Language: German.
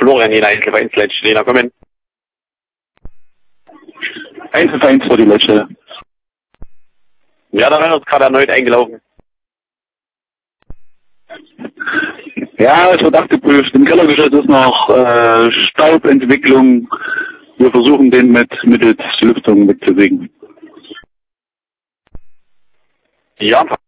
Florian Jena, Einzelvereins Lecce. Jena, komm hin. Einzelvereins vor die Lecce. Ja, da werden wir uns gerade erneut eingelaufen. Ja, es wird abgeprüft. Im Kellergeschoss ist noch Staubentwicklung. Wir versuchen den mittels Lüftung wegzubringen. Ja,